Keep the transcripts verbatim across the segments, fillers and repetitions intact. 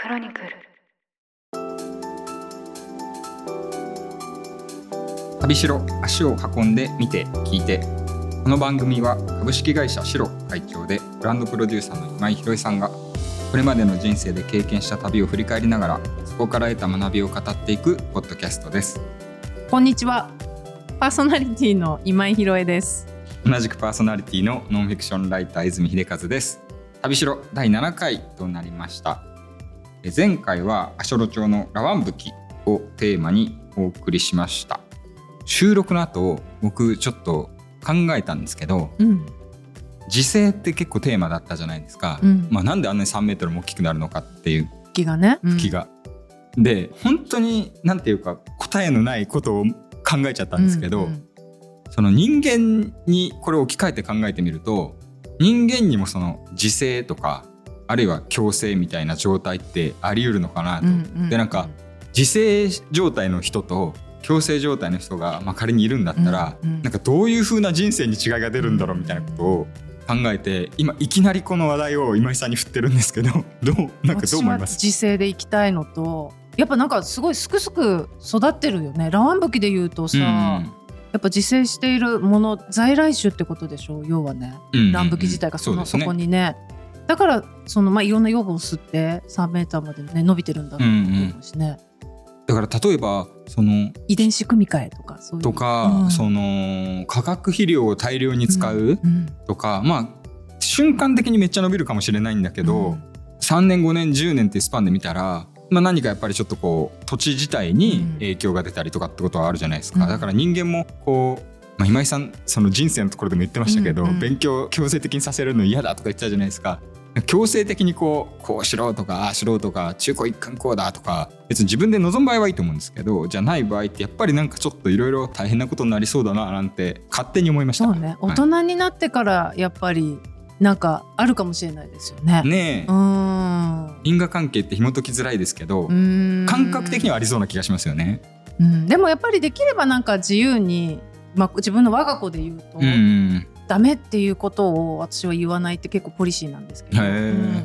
クロニクル。 旅しろ、足を運んで見て聞いて。この番組は株式会社シロ会長でブランドプロデューサーの今井博之さんがこれまでの人生で経験した旅を振り返りながらそこから得た学びを語っていくポッドキャストです。 こんにちは。パーソナリティの今井博恵です。 同じくパーソナリティのノンフィクションライター泉秀和です。旅しろだいななかいとなりました。前回は足寄町のラワンブキをテーマにお送りしました。収録の後僕ちょっと考えたんですけど、うん、時勢って結構テーマだったじゃないですか、うんまあ、なんであんなにさんメートルも大きくなるのかっていう気がね、 気が、うん、で本当になんていうか答えのないことを考えちゃったんですけど、うんうん、その人間にこれを置き換えて考えてみると人間にもその時勢とかあるいは強制みたいな状態ってあり得るのかなと、うんうんうん、でなんか時勢状態の人と強制状態の人が、まあ、仮にいるんだったら、うんうん、なんかどういう風な人生に違いが出るんだろうみたいなことを考えて今いきなりこの話題を今井さんに振ってるんですけどどうなんかどう思います？ 私は時勢でいきたいのとやっぱなんかすごいすくすく育ってるよね。ラワンブキで言うとさ、うん、やっぱ自生しているもの在来種ってことでしょ要はね、うんうんうん、ランブキ自体がその そ,、ね、そこにねだからその、まあ、いろんな養分を吸ってさんメーターまで、ね、伸びてるんだと思うしね、うんうんだから例えばその遺伝子組み換えとかそういうとか、うん、その化学肥料を大量に使うとか、うんうん、まあ瞬間的にめっちゃ伸びるかもしれないんだけど、うん、さんねんごねんじゅうねんっていうスパンで見たら、まあ、何かやっぱりちょっとこう土地自体に影響が出たりとかってことはあるじゃないですか、うん、だから人間もこう、まあ、今井さんその人生のところでも言ってましたけど、うんうん、勉強強制的にさせるの嫌だとか言ってたじゃないですか。強制的にこうこうしろとかああしろとか中高一貫こうだとか別に自分で望む場合はいいと思うんですけどじゃない場合ってやっぱりなんかちょっといろいろ大変なことになりそうだななんて勝手に思いました。 そうね、大人になってからやっぱりなんかあるかもしれないですよね。 ねえ、うん因果関係って紐解きづらいですけど感覚的にはありそうな気がしますよね。 うん、でもやっぱりできればなんか自由に、まあ、自分の我が子で言うとうんダメっていうことを私は言わないって結構ポリシーなんですけど、うん、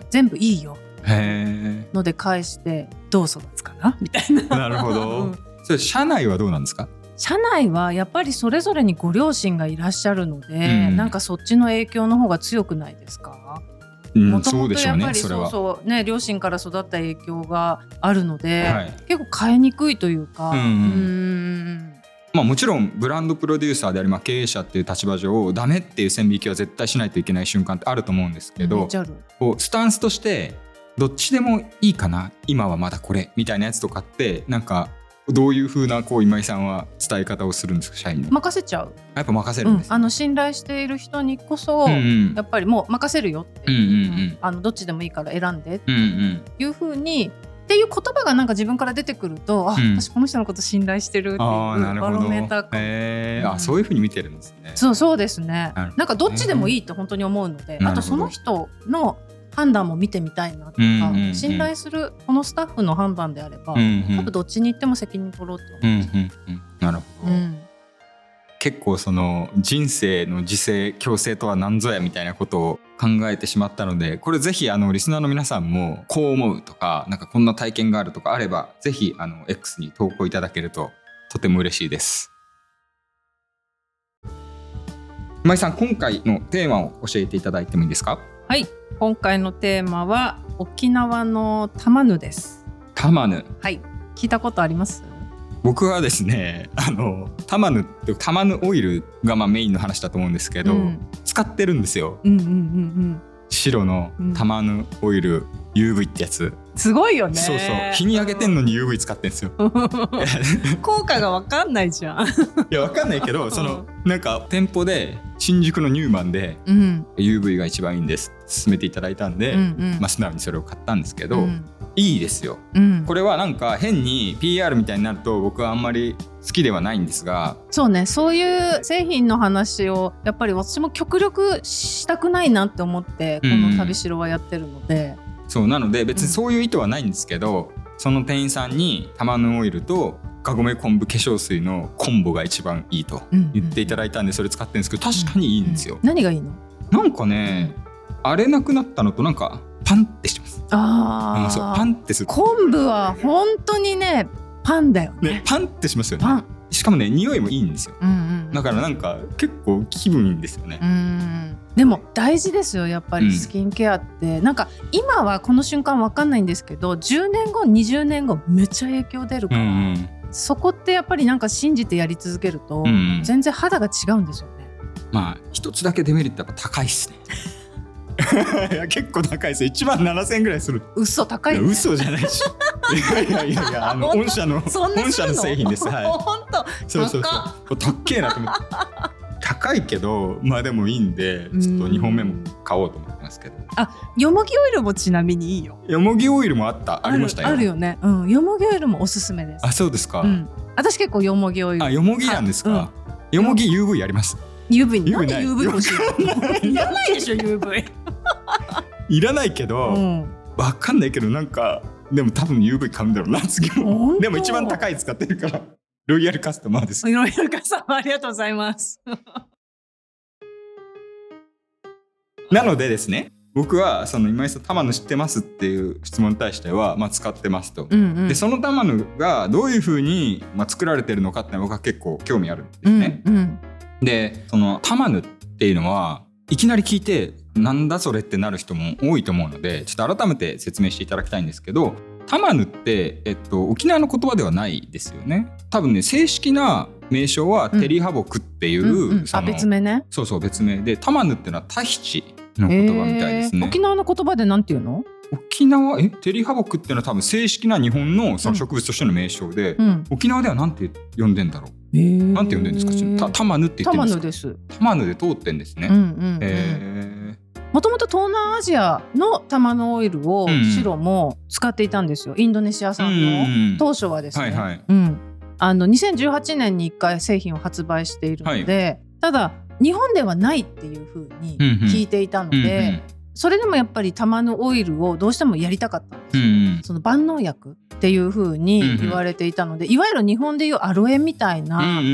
全部いいよので返してどう育つかなみたいな。 なるほど、うん、それ社内はどうなんですか？ 社内はやっぱりそれぞれにご両親がいらっしゃるので、うん、なんかそっちの影響の方が強くないですか？もともとやっぱりそうそうね両親から育った影響があるので、はい、結構変えにくいというか、うんうんうんまあ、もちろんブランドプロデューサーであり、まあ、経営者っていう立場上ダメっていう線引きは絶対しないといけない瞬間ってあると思うんですけど、こうスタンスとしてどっちでもいいかな今はまだこれみたいなやつとかってなんかどういう風なこう今井さんは伝え方をするんですか？社員の任せちゃう。 やっぱ任せるんです、ねうん、あの信頼している人にこそ、うんうん、やっぱりもう任せるよって、うんうんうん、あのどっちでもいいから選んでっていう風にっていう言葉がなんか自分から出てくると、あ、うん、私この人のこと信頼してるっていうバロメーターか、 えーうん、あそういう風に見てるんですね。 そうそうですね。な, なんかどっちでもいいって本当に思うので、あとその人の判断も見てみたいなとか、うんうんうん、信頼するこのスタッフの判断であれば、うんうん、多分どっちに行っても責任取ろうと思う、うんうんうん、 なるほど、うん結構その人生の時勢強制とは何ぞやみたいなことを考えてしまったのでこれぜひあのリスナーの皆さんもこう思うとかなんかこんな体験があるとかあればぜひあの X に投稿いただけるととても嬉しいです。今井さん今回のテーマを教えていただいてもいいですか？ はい今回のテーマは沖縄のタマヌです。 タマヌはい聞いたことあります？ 僕はですねあのタマヌってタマヌオイルがまあメインの話だと思うんですけど、うん、使ってるんですよ、うんうんうんうん、白のタマヌオイル、うん、ユーブイ ってやつすごいよね。 そうそう日に当ててんのに ユーブイ 使ってんですよ効果が分かんないじゃんいや分かんないけどそのなんか店舗で新宿のニューマンで、うん、ユーブイ が一番いいんです勧めていただいたんで、うんうんまあ、素直にそれを買ったんですけど、うんいいですよ、うん、これはなんか変に ピーアール みたいになると僕はあんまり好きではないんですがそうねそういう製品の話をやっぱり私も極力したくないなって思ってこの旅しろはやってるので、 うん、そうなので別にそういう意図はないんですけど、うん、その店員さんにタマヌオイルとカゴメ昆布化粧水のコンボが一番いいと言っていただいたんでそれ使ってるんですけど確かにいいんですよ、 うんうん、何がいいの？ なんかね、うん、荒れなくなったのとなんかパンってしてます。 ああ、 そうパンってする。 昆布は本当にねパンだよね。 ね、パンってしますよね。 パン。 しかもね匂いもいいんですよ、 うんうん、 だからなんか結構気分いいんですよね。 うん、でも大事ですよやっぱりスキンケアって、うん、なんか今はこの瞬間わかんないんですけどじゅうねんごにじゅうねんごめっちゃ影響出るから、うんうん、そこってやっぱりなんか信じてやり続けると、うんうん、全然肌が違うんですよね。 まあ一つだけデメリットやっぱ高いっすねいや結構高いですよ。いちまんななせんえんぐらいする。 嘘高い、ね、 いや嘘じゃないしいやいやいやいやあの御社の御社の製品です。はい。 本当そうそうそう高えなと思って高いけどまあでもいいんでちょっとにほんめも買おうと思ってますけど。 あ、よもぎオイルもちなみにいいよ。 よもぎオイルもあったありましたよ。 あるよね、うん、よもぎオイルもおすすめです。 あ、そうですか、うん、 私結構よもぎオイル。 あ、よもぎなんですか、うん、よもぎ ユーブイ あります。 ユーブイ なんで ユーブイ 欲しいいらないでしょ ユーブイいらないけど、うん、わかんないけどなんかでも多分 ユーブイ 買うんだろうな次も。でも一番高い使ってるからロイヤルカスタマーです。 ロイヤルカスタマーありがとうございますなのでですね、僕はその今井さんタマヌ知ってますっていう質問に対しては、まあ、使ってますと、うんうん、でそのタマヌがどういうふうに、まあ、作られてるのかって僕は結構興味あるんですね、うんうん、でそのタマヌっていうのはいきなり聞いてなんだそれってなる人も多いと思うのでちょっと改めて説明していただきたいんですけど、タマヌって、えっと、沖縄の言葉ではないですよね。多分ね正式な名称はテリハボクっていう、うんうんうん、 あ別名ね。 そうそう別名でタマヌっていうのはタヒチの言葉みたいですね、 えー、沖縄の言葉でなんていうの？ 沖縄えテリハボクっていうのは多分正式な日本 の, その植物としての名称で、うん、沖縄ではなんて呼んでんだろう、えー、なんて呼んでんですか？たタマヌって言ってるんですか？タマヌです。タマヌで通ってんですね、うんうんうん、えーもともと東南アジアのタマヌオイルを白も使っていたんですよ、インドネシア産の。当初はですね、はいはいうん、あのにせんじゅうはちねんにいっかい製品を発売しているので、はい、ただ日本ではないっていう風に聞いていたので、うんうん、それでもやっぱりタマヌオイルをどうしてもやりたかったんですよ、うんうん、その万能薬っていう風に言われていたので、うんうん、いわゆる日本でいうアロエみたいな、うんうんうん、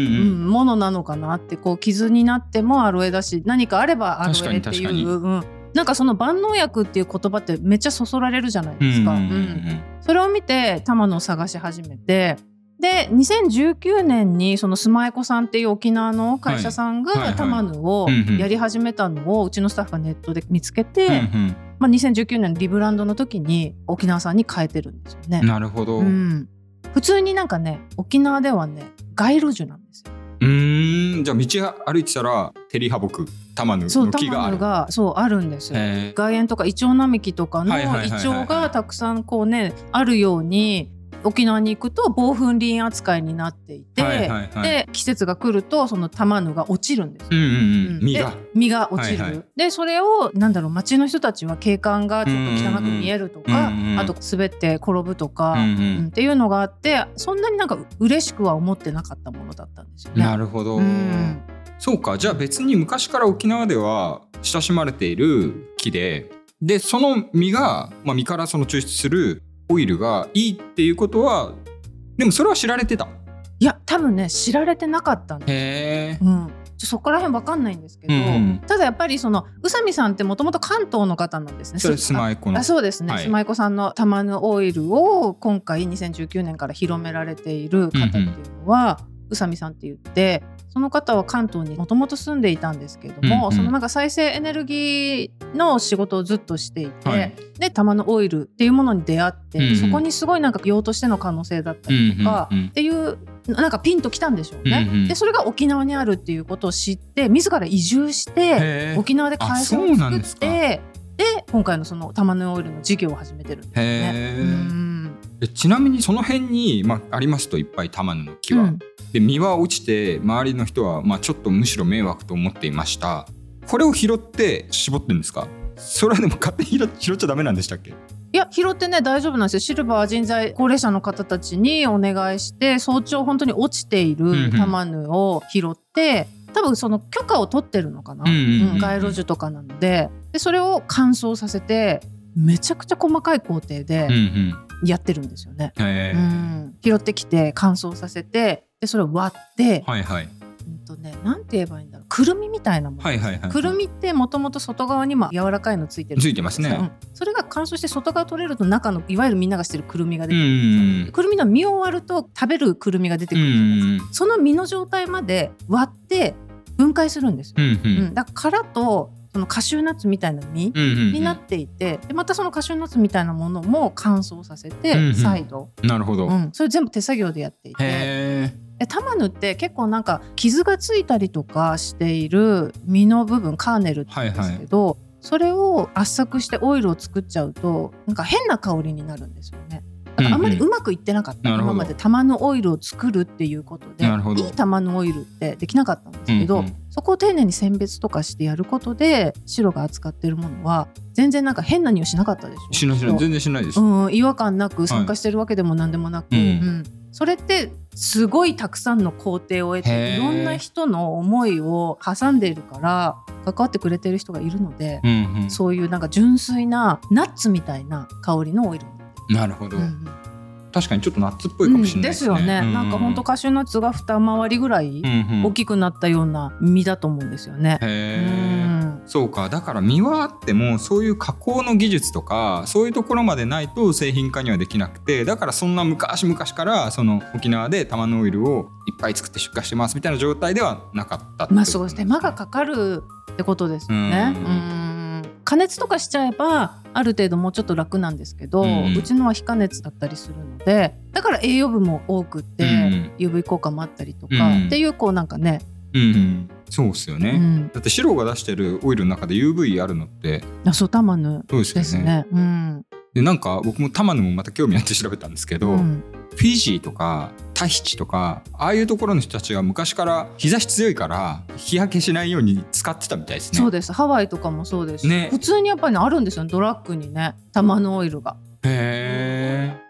ものなのかなって、こう傷になってもアロエだし何かあればアロエっていう、うん、なんかその万能薬っていう言葉ってめっちゃそそられるじゃないですか、うんうんうんうん、それを見てタマヌを探し始めて、でにせんじゅうきゅうねんにそのスマエコさんっていう沖縄の会社さんがタマヌをやり始めたのをうちのスタッフがネットで見つけて、うんうんまあ、にせんじゅうきゅうねんのリブランドの時に沖縄さんに変えてるんですよね。 なるほど、うん、 普通になんかね沖縄ではね街路樹なんですよ。 うーんじゃあ道歩いてたらテリハボクタマヌの木がある。そうタマヌがそうあるんですよ。外苑とかイチョウ並木とかのイチョウがたくさんこうねあるように沖縄に行くと防風林扱いになっていて、はいはいはい、で季節が来るとそのタマヌが落ちるんですよ、うんうんうん、実が実が落ちる、はいはい、でそれをなんだろう町の人たちは景観がちょっと汚く見えるとか、うんうん、あと滑って転ぶとか、うんうんうん、っていうのがあってそんなになんか嬉しくは思ってなかったものだったんですよね。 なるほど、うん、そうか。じゃあ別に昔から沖縄では親しまれている木で、でその実が、まあ、実からその抽出するオイルがいいっていうことはでもそれは知られてた？ いや多分ね知られてなかったんです。へー、うん、そこら辺分かんないんですけど、うん、ただやっぱりその宇佐美さんってもともと関東の方なんですね。 それスマイコの。 あそうですね、はい、スマイコさんのタマヌオイルを今回にせんじゅうきゅうねんから広められている方っていうのは、うんうん、宇佐美さんって言ってその方は関東にもともと住んでいたんですけども、うんうん、そのなんか再生エネルギーの仕事をずっとしていて、はい、でタマヌオイルっていうものに出会って、うんうん、そこにすごいなんか用としての可能性だったりとか、うんうんうん、っていうなんかピンときたんでしょうね、うんうん、でそれが沖縄にあるっていうことを知って自ら移住して沖縄で会社を作ってで今回のそのタマヌオイルの事業を始めてるんですよね。うん、 ちなみにその辺に、まあ、ありますといっぱいタマヌの木は、うん、で実は落ちて周りの人は、まあ、ちょっとむしろ迷惑と思っていました。これを拾って絞ってるんですか？それはでも勝手に拾っちゃダメなんでしたっけ？ いや拾ってね大丈夫なんですよ。シルバー人材高齢者の方たちにお願いして早朝本当に落ちているタマヌを拾って、うんうん、多分その許可を取ってるのかな、うんうんうんうん、街路樹とかなので、でそれを乾燥させてめちゃくちゃ細かい工程でやってるんですよね、うんうん、拾ってきて乾燥させてでそれを割って、はいはい、 とね、なんて言えばいいんだろう、くるみみたいなもの、 はいはいはいはい、 くるみってもともと外側にも柔らかいのついてるついてますね、 うん、それが乾燥して外側取れると中のいわゆるみんなが知ってるくるみが出てくる、 うん、 くるみの実を割ると食べるくるみが出てくるじゃないですか、 うん、 その実の状態まで割って分解するんですよ、 うんうんうん、だから殻とそのカシューナッツみたいな実になっていて、でまたそのカシューナッツみたいなものも乾燥させて、うんうん、再度、 なるほど、 うん、それ全部手作業でやっていて、 へでタマヌって結構なんか傷がついたりとかしている実の部分、カーネルって言うんですけど、はいはい、それを圧搾してオイルを作っちゃうとなんか変な香りになるんですよね。だからあんまりうまくいってなかった、うんうん、今まで玉のオイルを作るっていうことでいい玉のオイルってできなかったんですけど、うんうん、そこを丁寧に選別とかしてやることで白が扱ってるものは全然なんか変な匂いしなかったでしょ。 しないしない、全然しないです、 うん、違和感なく酸化してるわけでも何でもなく、はい、うんうん、それってすごいたくさんの工程を得ていろんな人の思いを挟んでいるから関わってくれてる人がいるので、うんうん、そういうなんか純粋なナッツみたいな香りのオイル。 なるほど、うんうん、確かにちょっとナッツっぽいかもしれないですね、 うん、ですよね、 うんうん、 なんかほんとカシューナッツが二回りぐらい大きくなったような実だと思うんですよね、 うんうん、へー、うん、そうか。だから実はあってもそういう加工の技術とかそういうところまでないと製品化にはできなくて、だからそんな昔々からその沖縄で玉のオイルをいっぱい作って出荷してますみたいな状態ではなかったってことですね。 まあそうですね、手間がかかるってことですよね、うん、うん、加熱とかしちゃえばある程度もうちょっと楽なんですけど、うん、うちのは非加熱だったりするので、だから栄養分も多くって、うん、ユーブイ 効果もあったりとか、うん、っていうこうなんかね、 うんうん、そうですよね、うん、だって白が出してるオイルの中で ユーブイ あるのってあ、そう、タマヌですね、うん、 でなんか僕もタマヌもまた興味あって調べたんですけど、うん、フィジーとかタヒチとかああいうところの人たちが昔から日差し強いから日焼けしないように使ってたみたいですね。 そうです、ハワイとかもそうですし、ね、普通にやっぱり、ね、あるんですよ、ドラッグにね、玉のオイルが。 へー。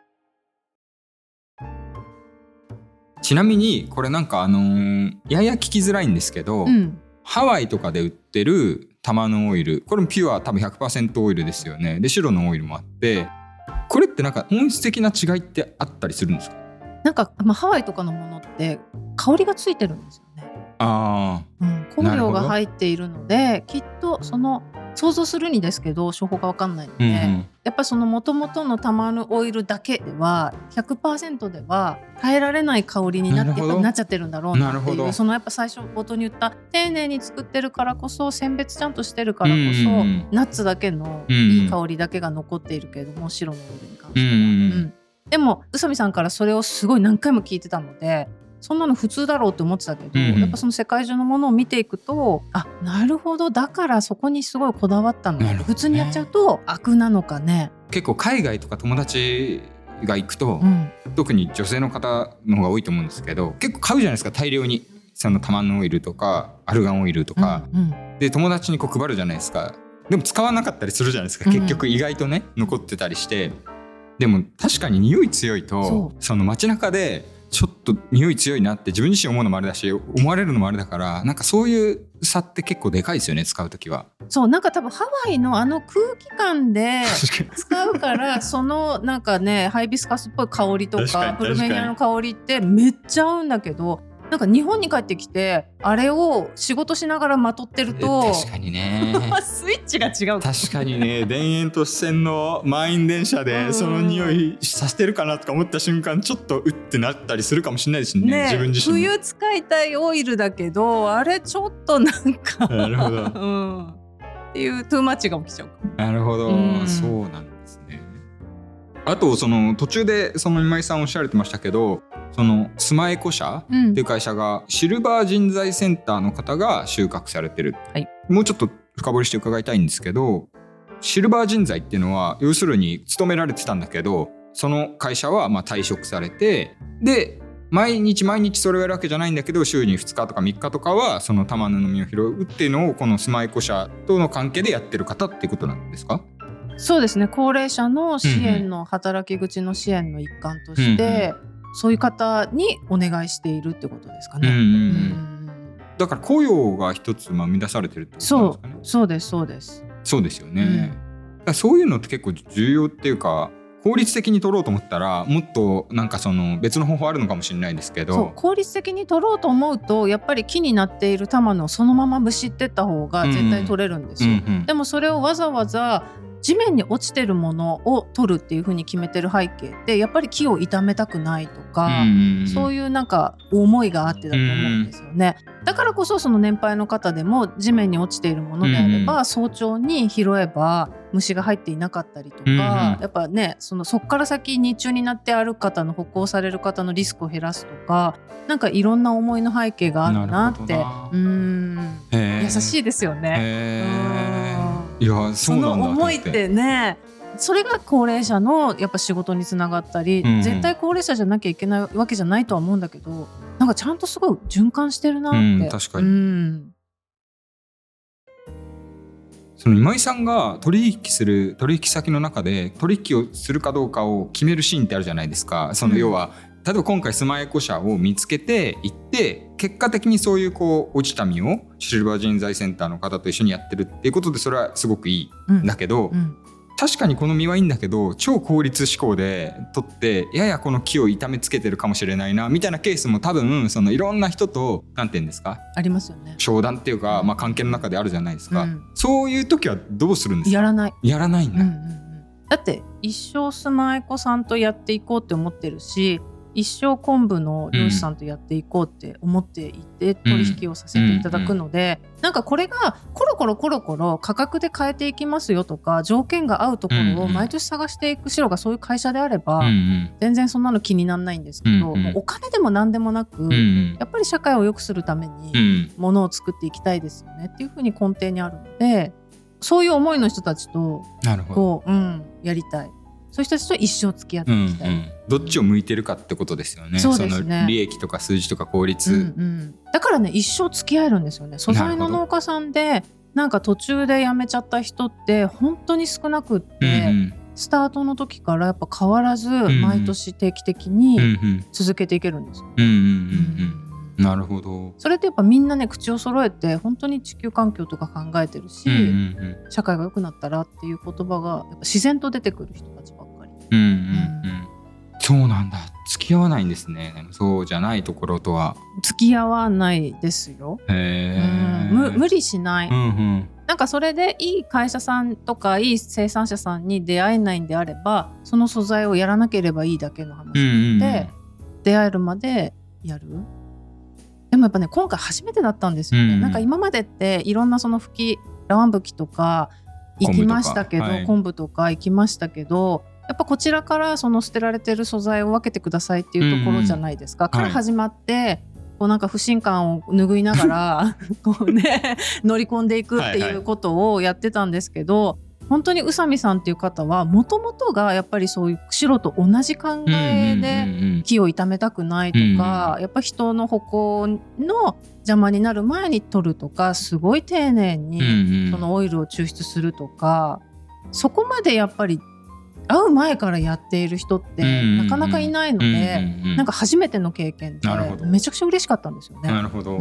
ちなみにこれなんかあのー、やや聞きづらいんですけど、うん、ハワイとかで売ってる玉のオイル、これもピュア多分 ひゃくパーセント オイルですよね。で白のオイルもあって、これってなんか本質的な違いってあったりするんですか？ なんか、まあ、ハワイとかのものって香りがついてるんですよね。 あ、 うん、香料が入っているのできっとその想像するにですけど処方が分かんないので、うんうん、やっぱりその元々の玉のオイルだけでは ひゃくパーセント では耐えられない香りになってやっぱなっちゃってるんだろうなっていう、そのやっぱ最初冒頭に言った丁寧に作ってるからこそ選別ちゃんとしてるからこそ、うんうん、ナッツだけのいい香りだけが残っているけれども、白のオイルに関しては、うんうんうん、でも宇佐美さんからそれをすごい何回も聞いてたのでそんなの普通だろうって思ってたけど、うんうん、やっぱその世界中のものを見ていくと、あ、なるほど、だからそこにすごいこだわったの、ね、普通にやっちゃうと悪なのかね。 結構海外とか友達が行くと、うん、特に女性の方の方が多いと思うんですけど、結構買うじゃないですか、大量にその玉のオイルとかアルガンオイルとか、うんうん、で友達にこう配るじゃないですか。でも使わなかったりするじゃないですか、結局意外とね、うん、残ってたりして。でも確かに匂い強いと そ, その街中でちょっと匂い強いなって自分自身思うのもあれだし思われるのもあれだから、なんかそういう差って結構でかいですよね、使うときは。 そう、なんか多分ハワイのあの空気感で使うからそのなんかねハイビスカスっぽい香りと か, かプルメニアの香りってめっちゃ合うんだけど、なんか日本に帰ってきてあれを仕事しながらまとってると確かにねスイッチが違う。 確かにね、田園都市線の満員電車でその匂いさせてるかなとか思った瞬間ちょっとうってなったりするかもしれないです ね, ね自分自身。 冬使いたいオイルだけどあれちょっとなんかなるほど、 うん、っていうトゥーマッチが起きちゃう。 なるほど、うん、そうなんですね。あとその途中でその今井さんおっしゃられてましたけど、そのスマエコ社っていう会社がシルバー人材センターの方が収穫されてる、はい、もうちょっと深掘りして伺いたいんですけど、シルバー人材っていうのは要するに勤められてたんだけどその会社はまあ退職されて、で毎日毎日それをやるわけじゃないんだけど週にふつかとかみっかとかはその玉布の実を拾うっていうのをこのスマエコ社との関係でやってる方っていうことなんですか？ そうですね、高齢者の支援の、うんうん、働き口の支援の一環として、うんうん、そういう方にお願いしているってことですかね、うんうんうん、 だから雇用が一つまあ生み出されてるってことなんですかね。 そう、そうですそうですそうですよね、うん、だからそういうのって結構重要っていうか、 効率的に取ろうと思ったらもっとなんかその別の方法あるのかもしれないですけど、 そう効率的に取ろうと思うとやっぱり木になっている玉のそのままむしってった方が絶対取れるんですよ、 うんうんうん、 でもそれをわざわざ地面に落ちてるものを取るっていう風に決めてる背景ってやっぱり木を傷めたくないとか、うんうん、そういうなんか思いがあってだと思うんですよね、うんうん、だからこそその年配の方でも地面に落ちているものであれば、うんうん、早朝に拾えば虫が入っていなかったりとか、うんうん、やっぱね そのそっから先日中になって歩く方の歩行される方のリスクを減らすとかなんかいろんな思いの背景があるなってなうーん優しいですよね。 いやそうなんだ。 その思いってねそれが高齢者のやっぱ仕事につながったり、うんうん、絶対高齢者じゃなきゃいけないわけじゃないとは思うんだけどなんかちゃんとすごい循環してるなって、うん、 確かに、うん、その今井さんが取引する取引先の中で取引をするかどうかを決めるシーンってあるじゃないですか。その要は、うん、例えば今回スマエコ社を見つけて行って結果的にそういうこう落ちた実をシルバー人材センターの方と一緒にやってるっていうことでそれはすごくいいんだけど、うんうん確かにこの実はいいんだけど超効率思考で取ってややこの木を痛めつけてるかもしれないなみたいなケースも多分そのいろんな人となんて言うんですかありますよね。 商談っていうか、まあ、関係の中であるじゃないですか、うん、そういう時はどうするんですか。 やらないやらないんだ、うんうんうん、 だって一生スマエコさんとやっていこうって思ってるし一生昆布の漁師さんとやっていこうって思っていて取引をさせていただくので、うんうん、なんかこれがコロコロコロコロ価格で変えていきますよとか条件が合うところを毎年探していく白がそういう会社であれば、うんうん、全然そんなの気にならないんですけど、うんうん、もうお金でも何でもなく、うんうん、やっぱり社会を良くするためにものを作っていきたいですよねっていうふうに根底にあるのでそういう思いの人たちとこう、うん、やりたい。そういう人たちと一生付き合っていきたい、うんうん、 どっちを向いてるかってことですよね。 そうですね。 その利益とか数字とか効率、 うんうん、だからね一生付き合えるんですよね。素材の農家さんでなんか途中で辞めちゃった人って本当に少なくって、うんうん、スタートの時からやっぱ変わらず毎年定期的に続けていけるんですよ、 うんうんうんうんうん、なるほど。 それってやっぱみんなね口を揃えて本当に地球環境とか考えてるし、うんうんうん、社会が良くなったらっていう言葉がやっぱ自然と出てくる人たちばっかり。 うんうんうん、そうなんだ。付き合わないんですね。そうじゃないところとは付き合わないですよ。 へー、 うん、無理しない、 うんうん、なんかそれでいい会社さんとかいい生産者さんに出会えないんであればその素材をやらなければいいだけの話で、うんうんうん、出会えるまでやる。でもやっぱね今回初めてだったんですよね、うんうん、なんか今までっていろんなその吹きラワン吹きとか行きましたけど昆布とか行きましたけどやっぱこちらからその捨てられてる素材を分けてくださいっていうところじゃないですか、うんうん、から始まって、はい、こうなんか不信感を拭いながらこう、ね、乗り込んでいくっていうことをやってたんですけど、はいはい、本当に宇佐美さんっていう方はもともとがやっぱりそういう白と同じ考えで木を傷めたくないとか、うんうんうん、やっぱ人の歩行の邪魔になる前に取るとかすごい丁寧にそのオイルを抽出するとか、うんうん、そこまでやっぱり会う前からやっている人ってなかなかいないので、うんうんうん、なんか初めての経験でめちゃくちゃ嬉しかったんですよね。 なるほど。うん、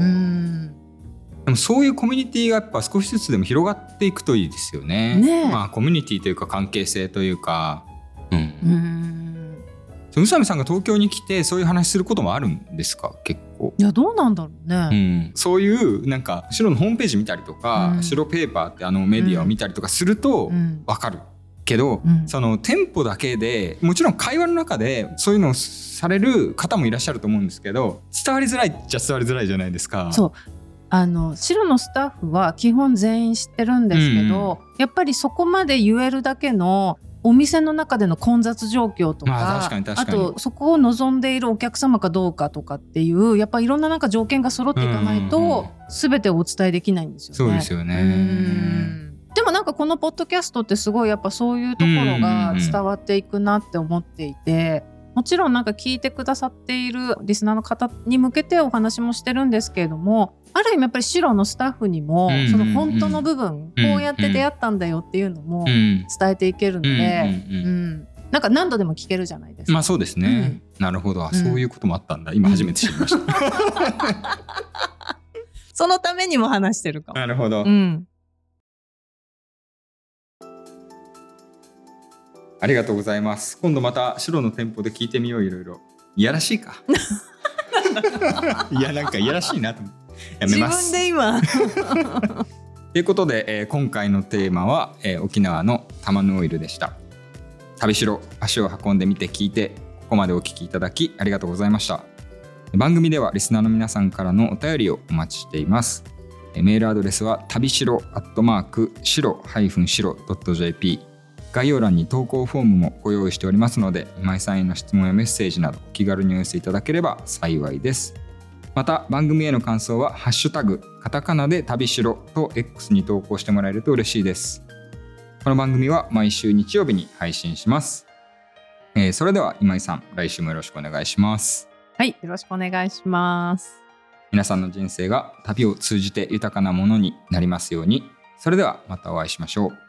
でもそういうコミュニティがやっぱ少しずつでも広がっていくといいですよね。ね、まあ、コミュニティというか関係性というか、うん、うん宇佐美さんが東京に来てそういう話することもあるんですか。結構いやどうなんだろうね、 うん、そういうなんか白のホームページ見たりとか、うん、白ペーパーってあのメディアを見たりとかすると分かる、うんけど、うん、その店舗だけでもちろん会話の中でそういうのをされる方もいらっしゃると思うんですけど伝わりづらいっちゃ伝わりづらいじゃないですか。 そうあの白のスタッフは基本全員知ってるんですけど、うん、やっぱりそこまで言えるだけのお店の中での混雑状況とか、まあ、確かに確かにあとそこを望んでいるお客様かどうかとかっていうやっぱいろんななんか条件が揃っていかないと、うんうんうん、全てをお伝えできないんですよね。 そうですよね。うんでもなんかこのポッドキャストってすごいやっぱそういうところが伝わっていくなって思っていて、もちろんなんか聞いてくださっているリスナーの方に向けてお話もしてるんですけれども、ある意味やっぱり白のスタッフにもその本当の部分、こうやって出会ったんだよっていうのも伝えていけるので、うん、なんか何度でも聞けるじゃないですか。 まあそうですね、うん、なるほど、そういうこともあったんだ、今初めて知りました、うん、 そのためにも話してるかも。 なるほど、 うん、 ありがとうございます。今度また白の店舗で聞いてみよう。いろいろいやらしいかいやなんかいやらしいなと思ってやめます。 自分で今ということで、えー、今回のテーマは、えー、沖縄の玉のオイルでした。旅白、足を運んでみて聞いてここまでお聞きいただきありがとうございました。番組ではリスナーの皆さんからのお便りをお待ちしています。メールアドレスは旅白アットマーク白白 ドット ジェーピー、 概要欄に投稿フォームもご用意しておりますので、今井さんへの質問やメッセージなどお気軽にお寄せいただければ幸いです。また番組への感想はハッシュタグカタカナで旅白と X に投稿してもらえると嬉しいです。この番組は毎週日曜日に配信します。えー、それでは今井さん、来週もよろしくお願いします。 はい、よろしくお願いします。 皆さんの人生が旅を通じて豊かなものになりますように。それではまたお会いしましょう。